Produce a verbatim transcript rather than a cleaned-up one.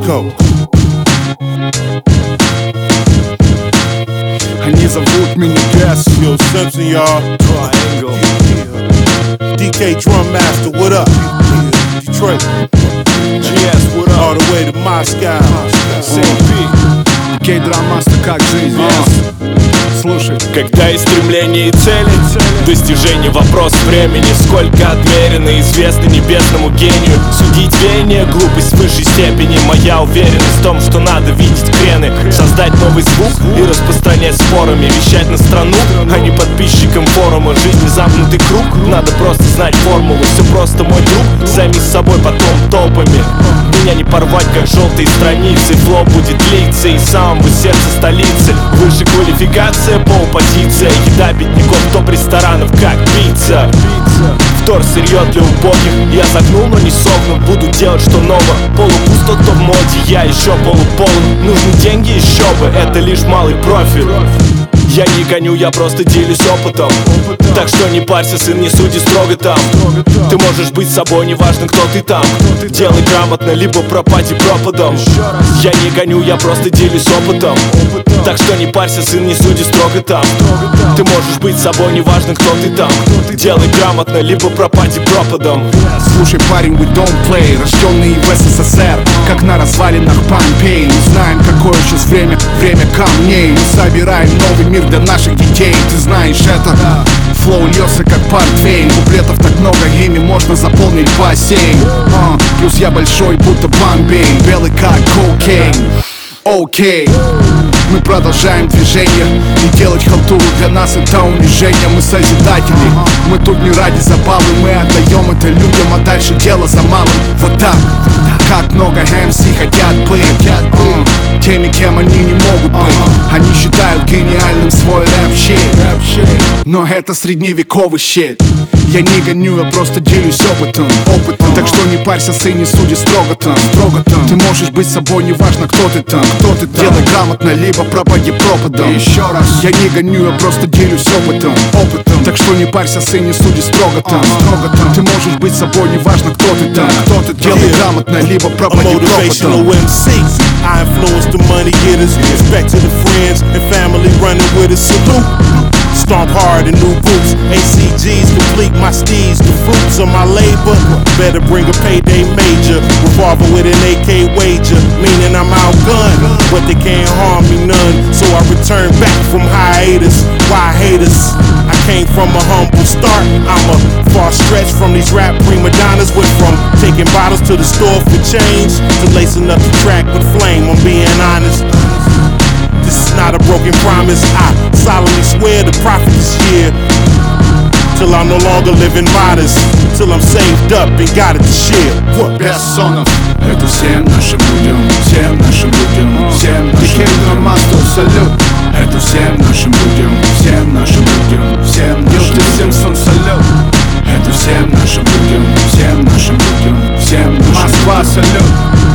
go. Они зовут меня Gas. Yo, Simpson, y'all. Triangle. D K Drum Master, what up? Detroit. G S, what up? All the way to Moscow. Сэй Пи. Кей Драм Мастер, как жизнь? Yes. Слушай, когда есть стремление и цели, достижение — вопрос времени. Сколько отмерено, известно небесному гению. Судить веяние — глупость в высшей степени. Моя уверенность в том, что надо видеть крены, создать новый звук и распространять спорами. Вещать на страну, а не подписчикам форума. Жизнь — замкнутый круг, надо просто знать формулу. Все просто, мой друг, займись собой потом толпами. Меня не порвать, как желтые страницы. Флоу будет литься из самого сердца столицы. Выше квалификация, полпозиция. Еда бедняков, топ ресторанов, как пицца. Втор сырье для убогих. Я загнул, но не согнут. Буду делать, что ново. Полупусто, то в моде, я еще полуполн. Нужны деньги, еще бы, это лишь малый профиль. Я не гоню, я просто делюсь опытом. Так что не парься, сын, не суди строго там. Ты можешь быть собой, неважно, кто ты там. Делай грамотно, либо пропади пропадом. Я не гоню, я просто делюсь опытом. Так что не парься, сын, не суди строго там. Ты можешь быть собой, неважно, кто ты там. Делай грамотно, либо пропади пропадом. слушай, парень, we don't play. Рожденный в СССР, как на развалинах Помпей. Не знаем, какое сейчас время, время камней. Мы собираем новый мир для наших детей. Ты знаешь это. Флоу льется как портвейн. Куплетов так много, ими можно заполнить бассейн. uh, Плюс я большой, будто Бомбей. Белый как кокейн. Окей, okay. Мы продолжаем движение. И делать халтуру для нас это унижение. Мы созидатели, мы тут не ради забавы. Мы отдаем это людям, а дальше дело за малым. Вот так, как много эм си хотят быть uh, теми, кем они не могут быть. Они считают гениальным свой рэп-щит, но это средневековый щит. Я не гоню, я просто делюсь опытом, опытом. Так что не парься, сын, не суди строго там, строго там. Ты можешь быть собой, неважно, кто ты там, кто ты там. Делай грамотно, либо пропади пропадом. И еще раз, я не гоню, я просто делюсь опытом, опытом. Так что не парься, сын, не суди строго там, строго там. Ты можешь быть собой, неважно, кто ты там, кто ты. Делай грамотно, либо пропади пропадом. I influence the money getters. Respect to the friends and family running with us. Salute. Stomp hard in new boots. A C Gs complete my steeds. The fruits of my labor. Better bring a payday major. Revolver with an A K wager. Meaning I'm outgunned, but they can't harm me none. So I return back from hiatus. Why haters? I came from a humble start. I'm a far stretch from these rap prima donnas. Went from taking bottles to the store for change to lacing up the track with flame. I'm being honest. This is not a broken promise. I solemnly swear to profit this year. Till I'm no longer living modest. Till I'm saved up and got it to share. What? Бессонов. Это всем нашим людям, всем нашим людям, всем нашим людям. Мастер, салют. Это всем нашим людям, всем нашим людям, всем нашим людям. Симпсон, салют. Это всем нашим людям, всем нашим людям, всем нашим людям. Москва, салют.